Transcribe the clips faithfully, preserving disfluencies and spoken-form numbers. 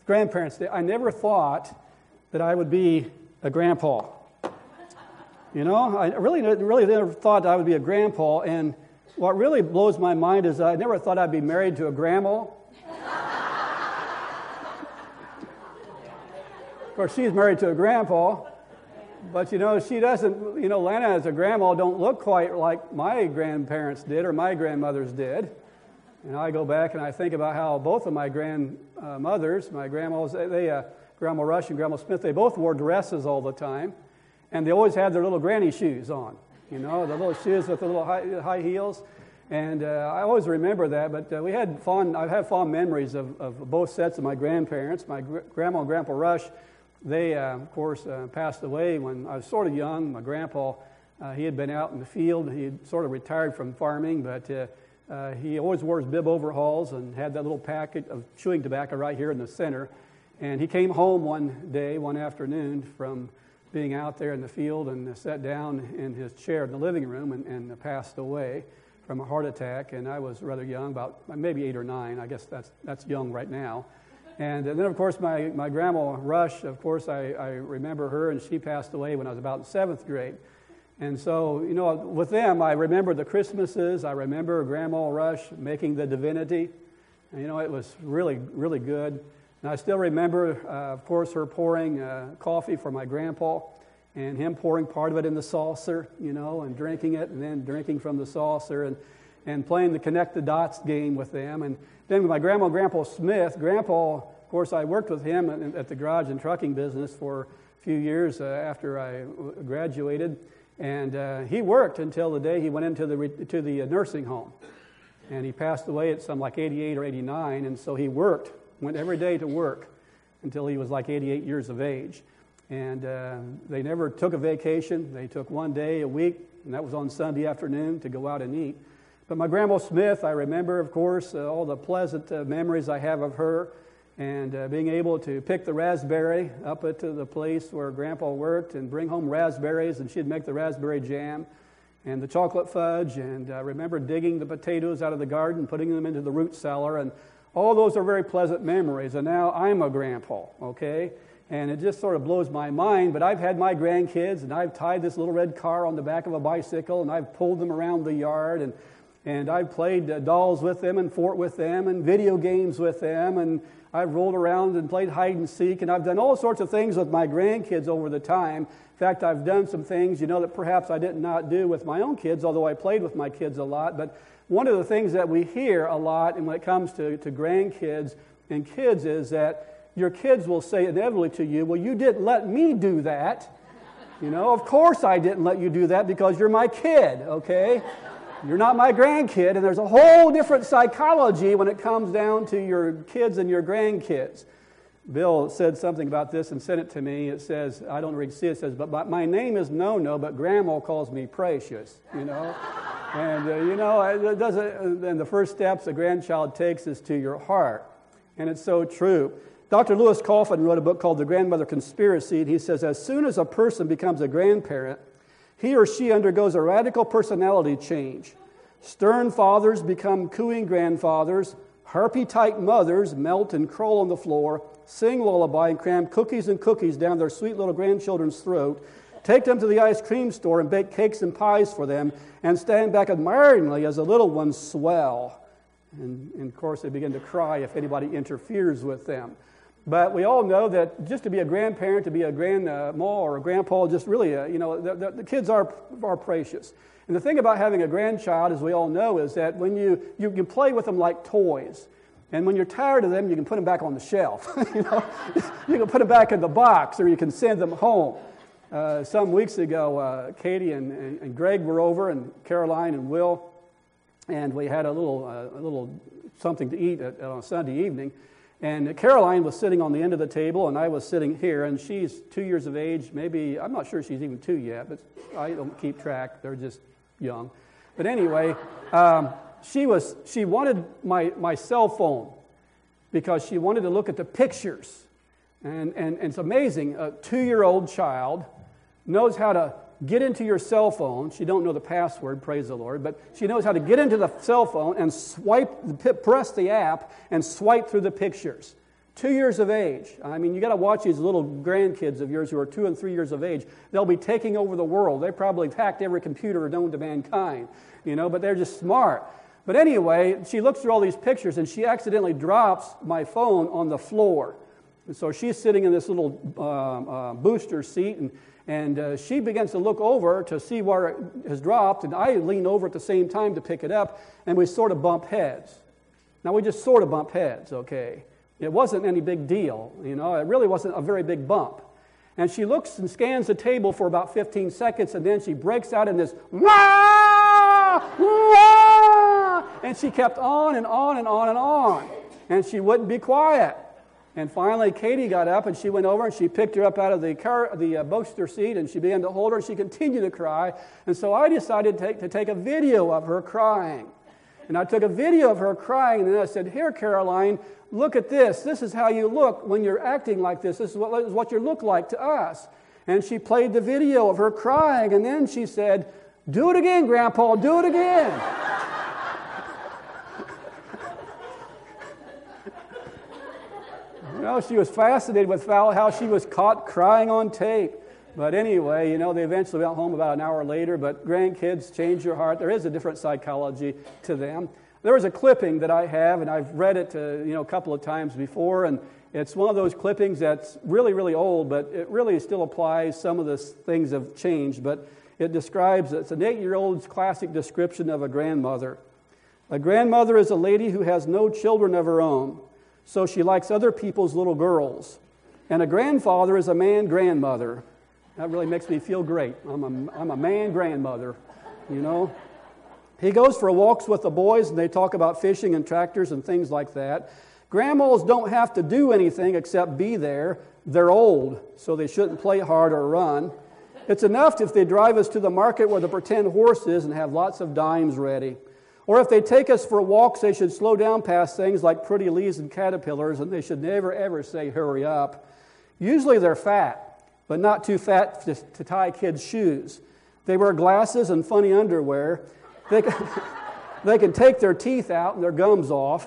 grandparents day, I never thought that I would be a grandpa. You know, I really, really never thought I would be a grandpa, and what really blows my mind is I never thought I'd be married to a grandma. Of course, she's married to a grandpa, but you know, she doesn't, you know, Lana as a grandma don't look quite like my grandparents did or my grandmothers did. And I go back and I think about how both of my grandmothers, my grandmas, they, uh, Grandma Rush and Grandma Smith, they both wore dresses all the time. And they always had their little granny shoes on, you know, the little shoes with the little high, high heels. And uh, I always remember that, but uh, we had fond, I have fond memories of, of both sets of my grandparents. My gr- grandma and Grandpa Rush, they, uh, of course, uh, passed away when I was sort of young. My grandpa, uh, he had been out in the field. He had sort of retired from farming, but uh, uh, he always wore his bib overalls and had that little packet of chewing tobacco right here in the center. And he came home one day, one afternoon, from being out there in the field and sat down in his chair in the living room and, and passed away from a heart attack. And I was rather young, about maybe eight or nine. I guess that's that's young right now. And then, of course, my, my grandma Rush, of course, I, I remember her, and she passed away when I was about in seventh grade. And so, you know, with them, I remember the Christmases. I remember Grandma Rush making the divinity. And, you know, it was really, really good. And I still remember, uh, of course, her pouring uh, coffee for my grandpa and him pouring part of it in the saucer, you know, and drinking it and then drinking from the saucer and, and playing the connect the dots game with them. And then with my grandma and Grandpa Smith, Grandpa, of course, I worked with him at, at the garage and trucking business for a few years uh, after I graduated. And uh, he worked until the day he went into the, to the nursing home. And he passed away at some like eighty-eight or eighty-nine, and so he worked. Went every day to work until he was like eighty-eight years of age. And uh, they never took a vacation. They took one day a week, and that was on Sunday afternoon to go out and eat. But my Grandma Smith, I remember, of course, uh, all the pleasant uh, memories I have of her and uh, being able to pick the raspberry up at the place where Grandpa worked and bring home raspberries, and she'd make the raspberry jam and the chocolate fudge. And I remember digging the potatoes out of the garden, putting them into the root cellar, and all those are very pleasant memories. And now I'm a grandpa, okay? And it just sort of blows my mind. But I've had my grandkids, and I've tied this little red car on the back of a bicycle, and I've pulled them around the yard, and and I've played uh, dolls with them and fort with them and video games with them, and I've rolled around and played hide and seek, and I've done all sorts of things with my grandkids over the time. In fact, I've done some things, you know, that perhaps I did not do with my own kids, although I played with my kids a lot. But one of the things that we hear a lot, and when it comes to, to grandkids and kids, is that your kids will say inevitably to you, well, you didn't let me do that. You know, of course I didn't let you do that because you're my kid, okay? You're not my grandkid, and there's a whole different psychology when it comes down to your kids and your grandkids. Bill said something about this and sent it to me. It says, I don't really see it, it says, but my name is No-No, but Grandma calls me Precious, you know? And, uh, you know, it doesn't, and the first steps a grandchild takes is to your heart. And it's so true. Doctor Lewis Coffin wrote a book called The Grandmother Conspiracy, and he says, as soon as a person becomes a grandparent, he or she undergoes a radical personality change. Stern fathers become cooing grandfathers. Harpy-type mothers melt and crawl on the floor, sing lullaby, and cram cookies and cookies down their sweet little grandchildren's throat, take them to the ice cream store and bake cakes and pies for them, and stand back admiringly as the little ones swell. And, and of course, they begin to cry if anybody interferes with them. But we all know that just to be a grandparent, to be a grandma or a grandpa, just really, uh, you know, the, the, the kids are, are precious. And the thing about having a grandchild, as we all know, is that when you, you can play with them like toys. And when you're tired of them, you can put them back on the shelf. you know, you can put them back in the box, or you can send them home. Uh, some weeks ago, uh, Katie and, and, and Greg were over, and Caroline and Will, and we had a little uh, a little something to eat at, on a Sunday evening. And Caroline was sitting on the end of the table, and I was sitting here, and she's two years of age, maybe, I'm not sure she's even two yet, but I don't keep track. They're just young. But anyway, um, she was she wanted my, my cell phone because she wanted to look at the pictures. And, and, and it's amazing, a two-year-old child knows how to get into your cell phone. She don't know the password, praise the Lord, but she knows how to get into the cell phone and swipe, press the app and swipe through the pictures. Two years of age. I mean, you got to watch these little grandkids of yours who are two and three years of age. They'll be taking over the world. They probably hacked every computer known to mankind, you know, but they're just smart. But anyway, she looks through all these pictures, and she accidentally drops my phone on the floor. And so she's sitting in this little uh, uh, booster seat, and, and uh, she begins to look over to see where it has dropped, and I lean over at the same time to pick it up, and we sort of bump heads. Now, we just sort of bump heads, okay? It wasn't any big deal, you know. It really wasn't a very big bump. And she looks and scans the table for about fifteen seconds, and then she breaks out in this, wah, wah, and she kept on and on and on and on, and she wouldn't be quiet. And finally, Katie got up, and she went over, and she picked her up out of the car, the uh, booster seat, and she began to hold her, and she continued to cry. And so I decided to take, to take a video of her crying. And I took a video of her crying, and then I said, "Here, Caroline, look at this. This is how you look when you're acting like this. This is what, this is what you look like to us." And she played the video of her crying, and then she said, "Do it again, Grandpa, do it again." You know, she was fascinated with how she was caught crying on tape. But anyway, you know, they eventually went home about an hour later, but grandkids change your heart. There is a different psychology to them. There was a clipping that I have, and I've read it, uh, you know, a couple of times before, and it's one of those clippings that's really, really old, but it really still applies. Some of the things have changed, but it describes, it's an eight-year-old's classic description of a grandmother. "A grandmother is a lady who has no children of her own, so she likes other people's little girls. And a grandfather is a man-grandmother." That really makes me feel great. I'm a, I'm a man-grandmother, you know. "He goes for walks with the boys, and they talk about fishing and tractors and things like that. Grandmas don't have to do anything except be there. They're old, so they shouldn't play hard or run. It's enough if they drive us to the market where the pretend horse is and have lots of dimes ready. Or if they take us for walks, they should slow down past things like pretty leaves and caterpillars, and they should never, ever say, 'Hurry up.' Usually they're fat, but not too fat to, to tie kids' shoes. They wear glasses and funny underwear. They can, they can take their teeth out and their gums off.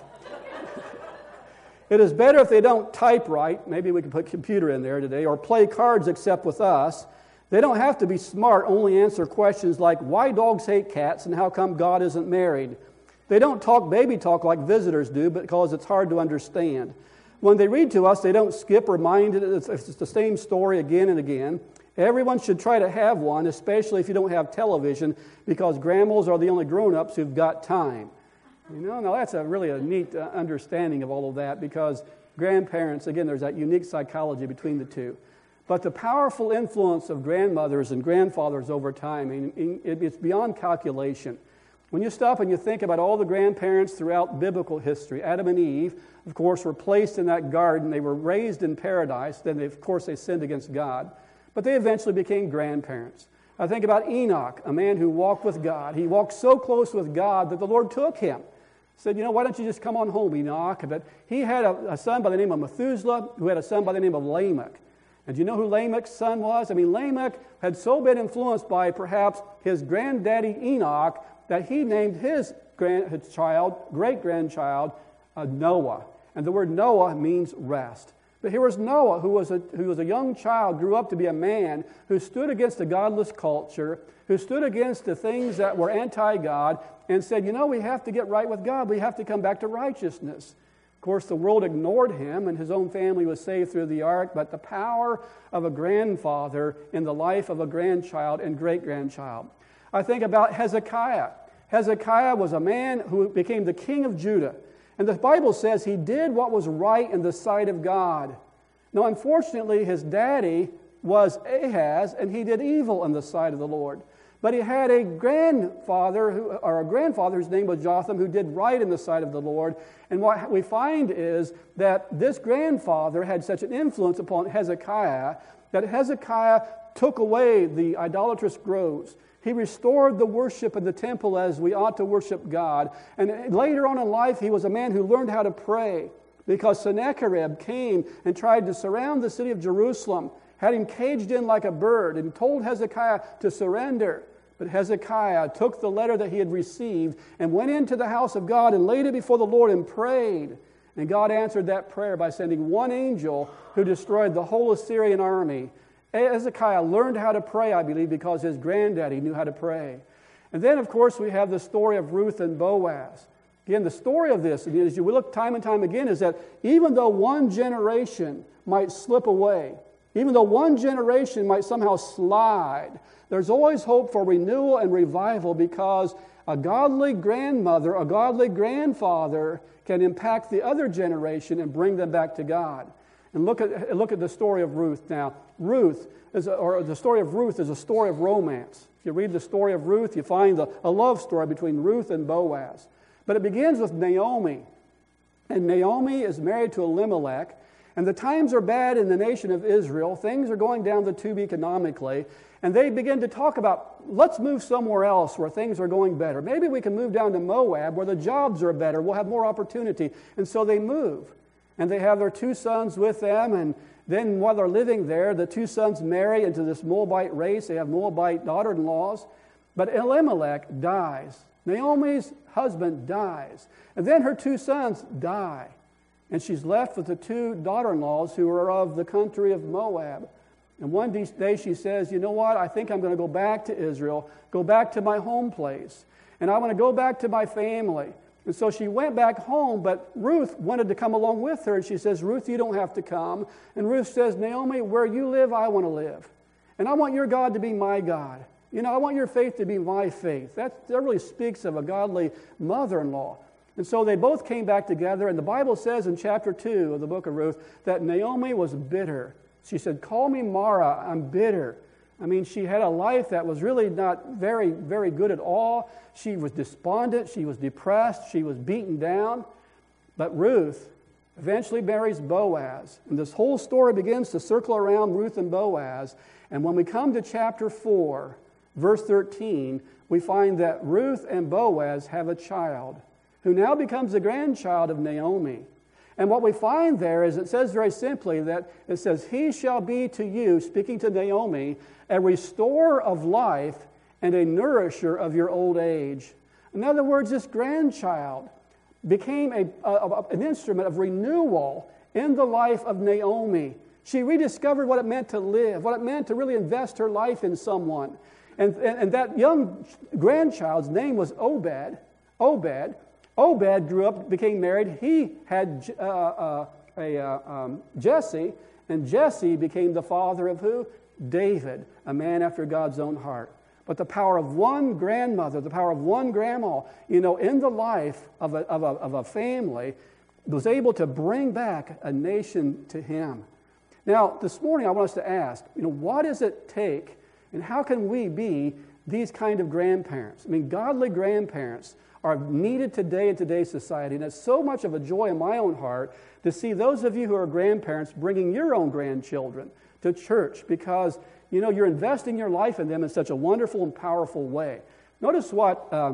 It is better if they don't type right. Maybe we can put computer in there today, or play cards except with us. They don't have to be smart, only answer questions like why dogs hate cats and how come God isn't married. They don't talk baby talk like visitors do because it's hard to understand. When they read to us, they don't skip or mind it. It's, it's the same story again and again. Everyone should try to have one, especially if you don't have television, because grandmas are the only grown-ups who've got time." You know, now that's a really a neat uh, understanding of all of that, because grandparents, again, there's that unique psychology between the two. But the powerful influence of grandmothers and grandfathers over time, I mean, it's beyond calculation. When you stop and you think about all the grandparents throughout biblical history, Adam and Eve, of course, were placed in that garden. They were raised in paradise. Then, they, of course, they sinned against God. But they eventually became grandparents. I think about Enoch, a man who walked with God. He walked so close with God that the Lord took him. Said, "You know, why don't you just come on home, Enoch?" But he had a, a son by the name of Methuselah, who had a son by the name of Lamech. And do you know who Lamech's son was? I mean, Lamech had so been influenced by perhaps his granddaddy Enoch that he named his, grand, his child, great-grandchild, uh, Noah. And the word Noah means rest. But here was Noah, who was, a, who was a young child, grew up to be a man who stood against a godless culture, who stood against the things that were anti-God, and said, you know, we have to get right with God. We have to come back to righteousness. Of course, the world ignored him, and his own family was saved through the ark, but the power of a grandfather in the life of a grandchild and great-grandchild. I think about Hezekiah. Hezekiah was a man who became the king of Judah. And the Bible says he did what was right in the sight of God. Now, unfortunately, his daddy was Ahaz, and he did evil in the sight of the Lord. But he had a grandfather, who, or a grandfather whose name was Jotham, who did right in the sight of the Lord. And what we find is that this grandfather had such an influence upon Hezekiah that Hezekiah took away the idolatrous groves. He restored the worship in the temple as we ought to worship God. And later on in life, he was a man who learned how to pray, because Sennacherib came and tried to surround the city of Jerusalem, had him caged in like a bird, and told Hezekiah to surrender. But Hezekiah took the letter that he had received and went into the house of God and laid it before the Lord and prayed. And God answered that prayer by sending one angel who destroyed the whole Assyrian army. Hezekiah learned how to pray, I believe, because his granddaddy knew how to pray. And then, of course, we have the story of Ruth and Boaz. Again, the story of this, as you look time and time again, is that even though one generation might slip away, even though one generation might somehow slide, there's always hope for renewal and revival, because a godly grandmother, a godly grandfather can impact the other generation and bring them back to God. And look at look at the story of Ruth now. Ruth, is a, or the story of Ruth is a story of romance. If you read the story of Ruth, you find a, a love story between Ruth and Boaz. But it begins with Naomi. And Naomi is married to Elimelech. And the times are bad in the nation of Israel. Things are going down the tube economically. And they begin to talk about, let's move somewhere else where things are going better. Maybe we can move down to Moab where the jobs are better. We'll have more opportunity. And so they move. And they have their two sons with them. And then while they're living there, the two sons marry into this Moabite race. They have Moabite daughter-in-laws. But Elimelech dies. Naomi's husband dies. And then her two sons die. And she's left with the two daughter-in-laws who are of the country of Moab. And one day she says, you know what, I think I'm going to go back to Israel, go back to my home place. And I want to go back to my family. And so she went back home, but Ruth wanted to come along with her. And she says, Ruth, you don't have to come. And Ruth says, Naomi, where you live, I want to live. And I want your God to be my God. You know, I want your faith to be my faith. That, that really speaks of a godly mother-in-law. And so they both came back together. And the Bible says in chapter two of the book of Ruth that Naomi was bitter. She said, call me Mara, I'm bitter. I mean, she had a life that was really not very, very good at all. She was despondent, she was depressed, she was beaten down. But Ruth eventually marries Boaz. And this whole story begins to circle around Ruth and Boaz. And when we come to chapter four, verse thirteen, we find that Ruth and Boaz have a child who now becomes the grandchild of Naomi. And what we find there is it says very simply that it says, he shall be to you, speaking to Naomi, a restorer of life and a nourisher of your old age. In other words, this grandchild became a, a, an instrument of renewal in the life of Naomi. She rediscovered what it meant to live, what it meant to really invest her life in someone. And, and, and that young grandchild's name was Obed. Obed. Obed grew up, became married. He had uh, uh, a, uh, um, Jesse, and Jesse became the father of who? David, a man after God's own heart. But the power of one grandmother, the power of one grandma, you know, in the life of a, of a, of a family, was able to bring back a nation to him. Now, this morning I want us to ask, you know, what does it take, and how can we be these kind of grandparents? I mean, godly grandparents are needed today in today's society. And it's so much of a joy in my own heart to see those of you who are grandparents bringing your own grandchildren to church, because, you know, you're investing your life in them in such a wonderful and powerful way. Notice what uh,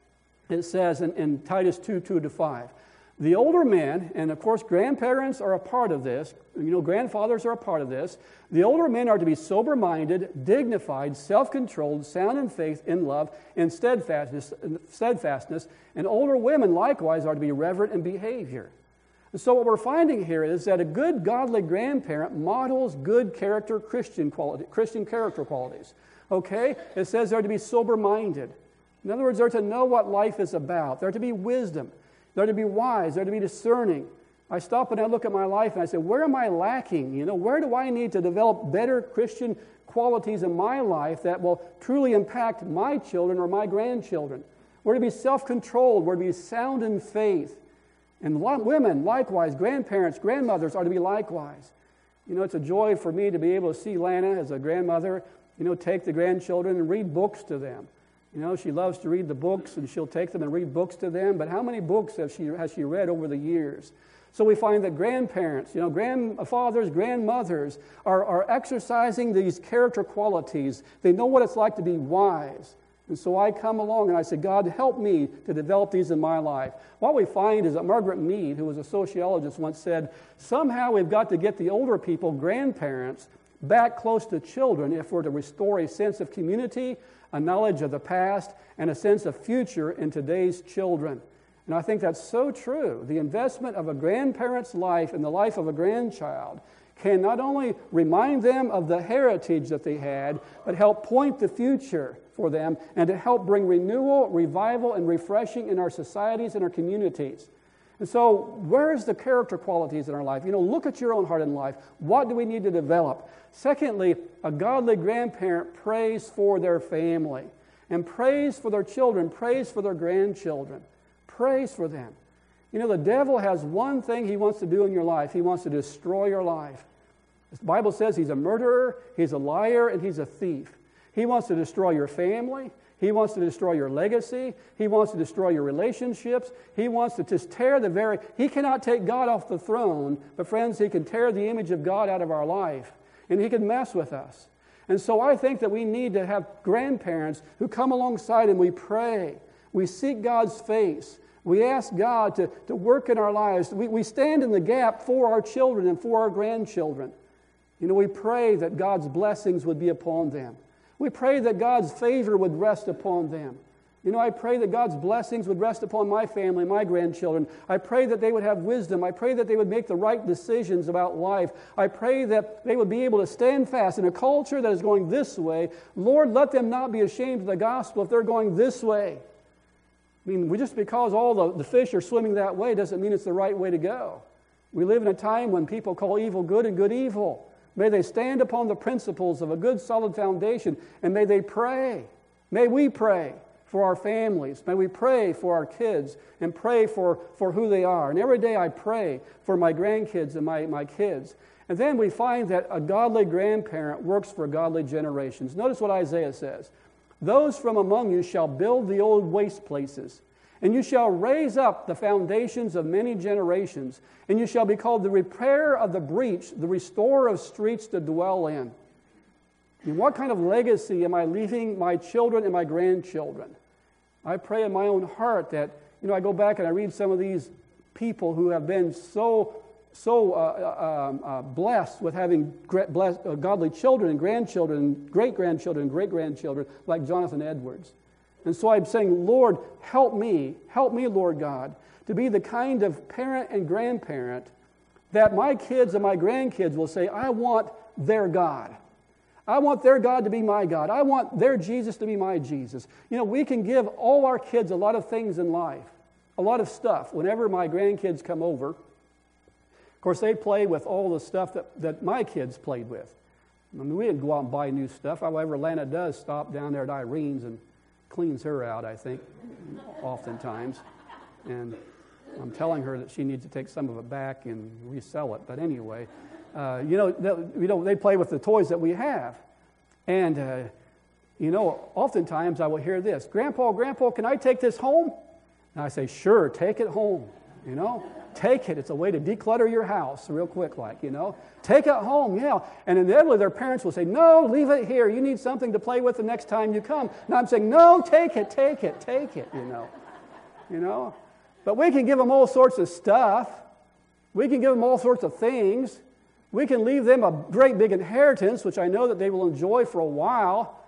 it says in, in Titus two, two to five. The older men, and of course grandparents are a part of this, you know, grandfathers are a part of this. The older men are to be sober-minded, dignified, self-controlled, sound in faith, in love, in steadfastness, steadfastness, and older women likewise are to be reverent in behavior. And so what we're finding here is that a good godly grandparent models good character Christian quality, Christian character qualities. Okay? It says they're to be sober-minded. In other words, they're to know what life is about. They're to be wisdom. They're to be wise. They're to be discerning. I stop and I look at my life and I say, where am I lacking? You know, where do I need to develop better Christian qualities in my life that will truly impact my children or my grandchildren? We're to be self-controlled. We're to be sound in faith. And women, likewise, grandparents, grandmothers are to be likewise. You know, it's a joy for me to be able to see Lana as a grandmother, you know, take the grandchildren and read books to them. You know, she loves to read the books, and she'll take them and read books to them. But how many books has she, has she read over the years? So we find that grandparents, you know, grandfathers, grandmothers are, are exercising these character qualities. They know what it's like to be wise. And so I come along and I say, God, help me to develop these in my life. What we find is that Margaret Mead, who was a sociologist, once said, somehow we've got to get the older people, grandparents, back close to children if we're to restore a sense of community, a knowledge of the past, and a sense of future in today's children. And I think that's so true. The investment of a grandparent's life in the life of a grandchild can not only remind them of the heritage that they had, but help point the future for them and to help bring renewal, revival, and refreshing in our societies and our communities. And so, where is the character qualities in our life? You know, look at your own heart and life. What do we need to develop? Secondly, a godly grandparent prays for their family and prays for their children, prays for their grandchildren, prays for them. You know, the devil has one thing he wants to do in your life. He wants to destroy your life. The Bible says he's a murderer, he's a liar, and he's a thief. He wants to destroy your family. He wants to destroy your legacy. He wants to destroy your relationships. He wants to just tear the very... He cannot take God off the throne, but friends, he can tear the image of God out of our life, and he can mess with us. And so I think that we need to have grandparents who come alongside and we pray. We seek God's face. We ask God to, to work in our lives. We, we stand in the gap for our children and for our grandchildren. You know, we pray that God's blessings would be upon them. We pray that God's favor would rest upon them. You know, I pray that God's blessings would rest upon my family, my grandchildren. I pray that they would have wisdom. I pray that they would make the right decisions about life. I pray that they would be able to stand fast in a culture that is going this way. Lord, let them not be ashamed of the gospel if they're going this way. I mean, just because all the, the fish are swimming that way doesn't mean it's the right way to go. We live in a time when people call evil good and good evil. May they stand upon the principles of a good, solid foundation, and may they pray. May we pray for our families. May we pray for our kids and pray for, for who they are. And every day I pray for my grandkids and my, my kids. And then we find that a godly grandparent works for godly generations. Notice what Isaiah says. Those from among you shall build the old waste places, and you shall raise up the foundations of many generations, and you shall be called the repairer of the breach, the restorer of streets to dwell in. And what kind of legacy am I leaving my children and my grandchildren? I pray in my own heart that, you know, I go back and I read some of these people who have been so so uh, uh, uh, blessed with having blessed, uh, godly children and grandchildren, great-grandchildren and great-grandchildren, like Jonathan Edwards. And so I'm saying, Lord, help me, help me, Lord God, to be the kind of parent and grandparent that my kids and my grandkids will say, I want their God. I want their God to be my God. I want their Jesus to be my Jesus. You know, we can give all our kids a lot of things in life, a lot of stuff. Whenever my grandkids come over, of course, they play with all the stuff that, that my kids played with. I mean, we didn't go out and buy new stuff. However, Lana does stop down there at Irene's and cleans her out, I think, oftentimes. And I'm telling her that she needs to take some of it back and resell it. But anyway, uh, you know, they, you know, they play with the toys that we have. And, uh, you know, oftentimes I will hear this, Grandpa, Grandpa, can I take this home? And I say, sure, take it home, you know. Take it. It's a way to declutter your house real quick, like, you know. Take it home, yeah. And inevitably their parents will say, no, leave it here. You need something to play with the next time you come. And I'm saying, no, take it, take it, take it, you know. You know. But we can give them all sorts of stuff. We can give them all sorts of things. We can leave them a great big inheritance, which I know that they will enjoy for a while.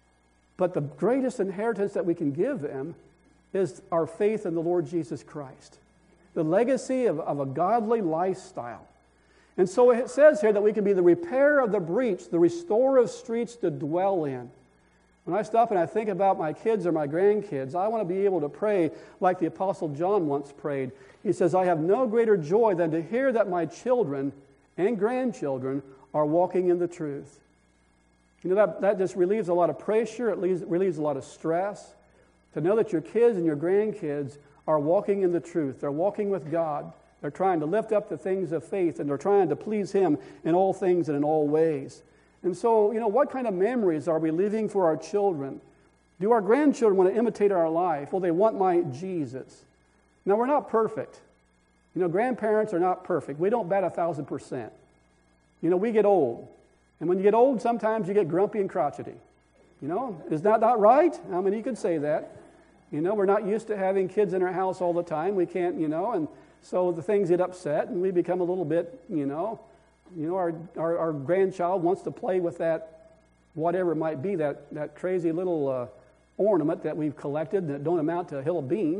But the greatest inheritance that we can give them is our faith in the Lord Jesus Christ. The legacy of, of a godly lifestyle. And so it says here that we can be the repairer of the breach, the restorer of streets to dwell in. When I stop and I think about my kids or my grandkids, I want to be able to pray like the Apostle John once prayed. He says, I have no greater joy than to hear that my children and grandchildren are walking in the truth. You know, that, that just relieves a lot of pressure. It relieves, relieves a lot of stress. To know that your kids and your grandkids are walking in the truth. They're walking with God. They're trying to lift up the things of faith, and they're trying to please Him in all things and in all ways. And so, you know, what kind of memories are we leaving for our children? Do our grandchildren want to imitate our life? Well, they want my Jesus. Now, we're not perfect. You know, grandparents are not perfect. We don't bat a thousand percent. You know, we get old. And when you get old, sometimes you get grumpy and crotchety. You know, is that not right? I mean, you could say that. You know, we're not used to having kids in our house all the time. We can't, you know, and so the things get upset and we become a little bit, you know, you know, our, our, our grandchild wants to play with that, whatever it might be, that, that crazy little uh, ornament that we've collected that don't amount to a hill of beans,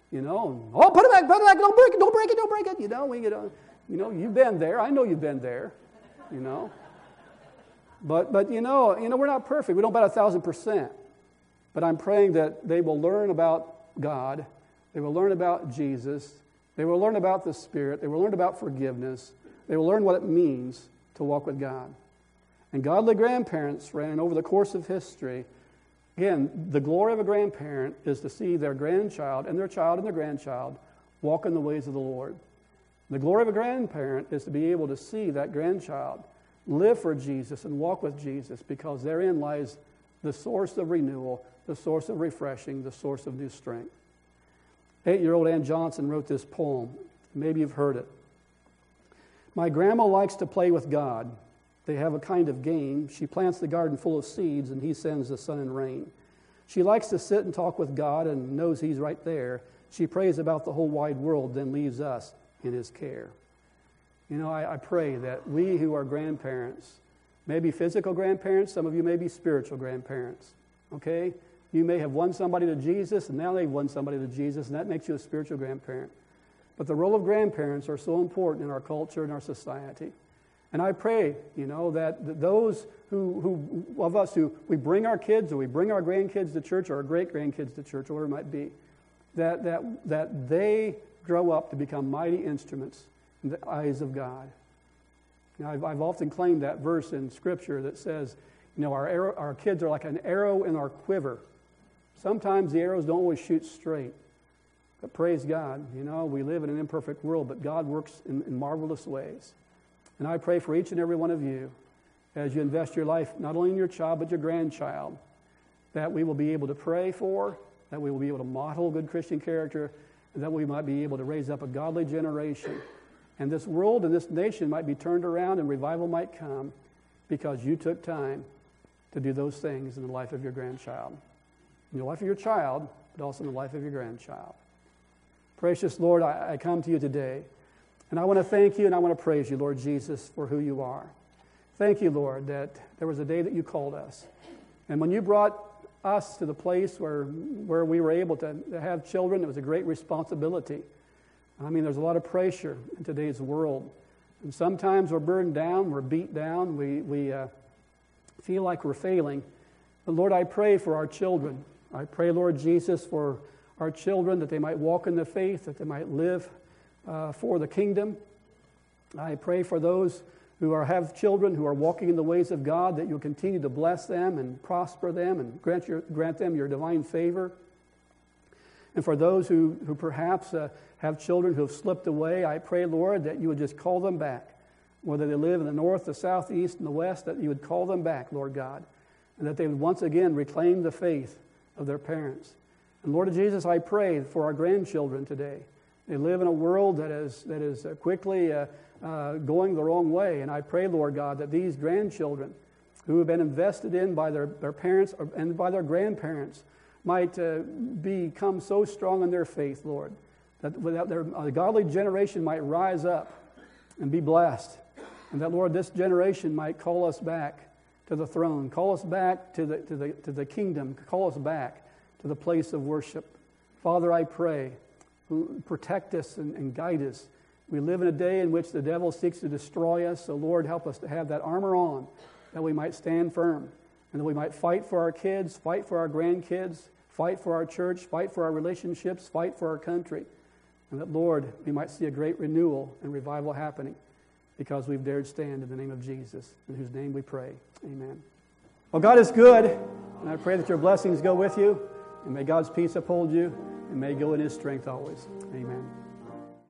You know, oh, put it back, put it back, don't break it, don't break it, don't break it. You know, we get on, you know, you've been there. I know you've been there, you know. But, but you know, you know, we're not perfect. We don't bet a thousand percent. But I'm praying that they will learn about God. They will learn about Jesus. They will learn about the Spirit. They will learn about forgiveness. They will learn what it means to walk with God. And godly grandparents, friend, over the course of history, again, the glory of a grandparent is to see their grandchild and their child and their grandchild walk in the ways of the Lord. The glory of a grandparent is to be able to see that grandchild live for Jesus and walk with Jesus, because therein lies the source of renewal, the source of refreshing, the source of new strength. Eight-year-old Ann Johnson wrote this poem. Maybe you've heard it. My grandma likes to play with God. They have a kind of game. She plants the garden full of seeds, and he sends the sun and rain. She likes to sit and talk with God and knows he's right there. She prays about the whole wide world, then leaves us in his care. You know, I, I pray that we who are grandparents, maybe physical grandparents, some of you may be spiritual grandparents, okay? You may have won somebody to Jesus, and now they've won somebody to Jesus, and that makes you a spiritual grandparent. But the role of grandparents are so important in our culture and our society. And I pray, you know, that those who, who of us who we bring our kids or we bring our grandkids to church or our great-grandkids to church, or whatever it might be, that, that, that they grow up to become mighty instruments in the eyes of God. Now, I've, I've often claimed that verse in Scripture that says, you know, our, arrow, our kids are like an arrow in our quiver. Sometimes the arrows don't always shoot straight. But praise God, you know, we live in an imperfect world, but God works in, in marvelous ways. And I pray for each and every one of you, as you invest your life, not only in your child, but your grandchild, that we will be able to pray for, that we will be able to model good Christian character, and that we might be able to raise up a godly generation. And this world and this nation might be turned around and revival might come because you took time to do those things in the life of your grandchild. In the life of your child, but also in the life of your grandchild. Precious Lord, I, I come to you today, and I want to thank you and I want to praise you, Lord Jesus, for who you are. Thank you, Lord, that there was a day that you called us. And when you brought us to the place where, where we were able to, to have children, it was a great responsibility. I mean, there's a lot of pressure in today's world. And sometimes we're burdened down, we're beat down, we, we uh, feel like we're failing. But Lord, I pray for our children. I pray, Lord Jesus, for our children, that they might walk in the faith, that they might live uh, for the kingdom. I pray for those who are, have children who are walking in the ways of God, that you'll continue to bless them and prosper them and grant, your, grant them your divine favor. And for those who, who perhaps uh, have children who have slipped away, I pray, Lord, that you would just call them back. Whether they live in the north, the south, the east, and the west, that you would call them back, Lord God. And that they would once again reclaim the faith of their parents. And Lord Jesus, I pray for our grandchildren today. They live in a world that is, that is quickly uh, uh, going the wrong way. And I pray, Lord God, that these grandchildren who have been invested in by their, their parents and by their grandparents might uh, become so strong in their faith, Lord, that without their, a godly generation might rise up and be blessed. And that, Lord, this generation might call us back to the throne, call us back to the, to the, to the kingdom, call us back to the place of worship. Father, I pray, protect us and, and guide us. We live in a day in which the devil seeks to destroy us, so Lord, help us to have that armor on, that we might stand firm, and that we might fight for our kids, fight for our grandkids, fight for our church, fight for our relationships, fight for our country. And that, Lord, we might see a great renewal and revival happening because we've dared stand in the name of Jesus, in whose name we pray. Amen. Well, God is good, and I pray that your blessings go with you, and may God's peace uphold you, and may you go in his strength always. Amen.